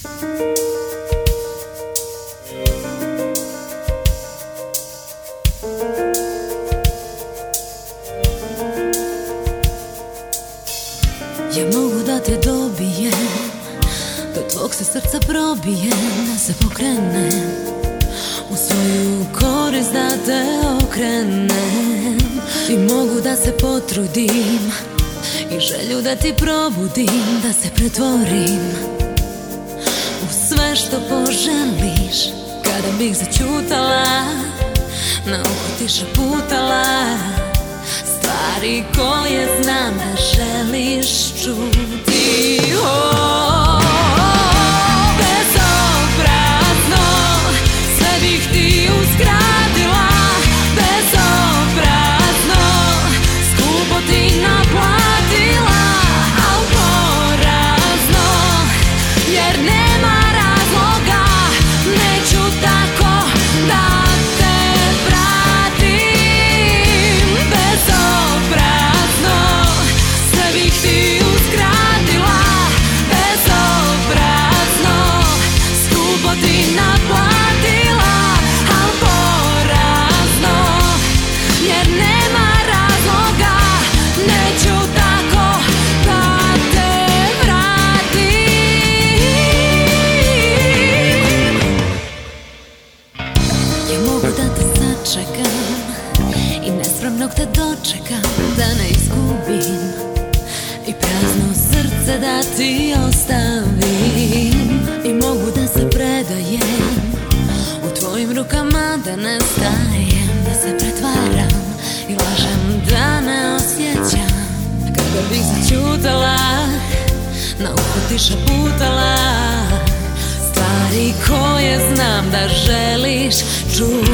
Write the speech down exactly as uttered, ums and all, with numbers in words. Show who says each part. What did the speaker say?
Speaker 1: Ja mogu da te dobijem, do tvog se srca probijem, da se pokrenem, u svoju korist da te okrenem. I mogu da se potrudim i želju da ti probudim, da se pretvorim u sve što poželiš. Kada bih zaćutala, na uho ti šaputala stvari koje znam da želiš čuti. Oh, bezobrazno sve bih ti uskratila, bezobrazno skupo ti naplatila, al porazno jer nema razloga, neću tako da te vratim. Bezobrazno sve bih ti uskratila, bezobrazno skupo ti naplatila, al porazno jer nema razloga, neću tako da te vratim. Ja mogu da te sačekam i nespremnog te dočekam, da ne izgubim i prazno srce da ti ostavim. I mogu da se predajem u tvojim rukama, da ne stajem, da se pretvaram i lažem da ne osjećam. Kada bih zaćutala, na uho ti šaputala stvari koje znam da želiš čuti.